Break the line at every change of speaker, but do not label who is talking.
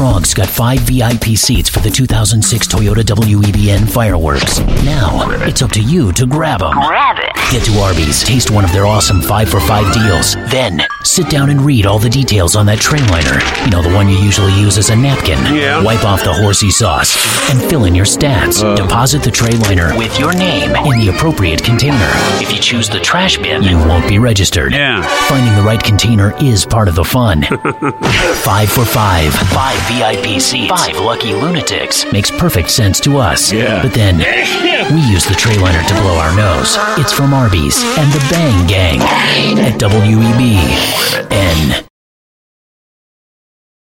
Frogs got 5 VIP seats for the 2006 Toyota WEBN fireworks. Now, it's up to you to grab them.
Grab it.
Get to Arby's, taste one of their awesome 5 for 5 deals. Then, sit down and read all the details on that tray liner. You know, the one you usually use as a napkin.
Yeah.
Wipe off the horsey sauce and fill in your stats. Deposit the tray liner with your name in the appropriate container. If you choose the trash bin, you won't be registered.
Yeah.
Finding the right container is part of the fun. 5 for 5. 5 VIP seats. 5 lucky lunatics. Makes perfect sense to us.
Yeah.
But then, we use the tray liner to blow our nose. It's from Arby's and the Bang Gang at WEBN.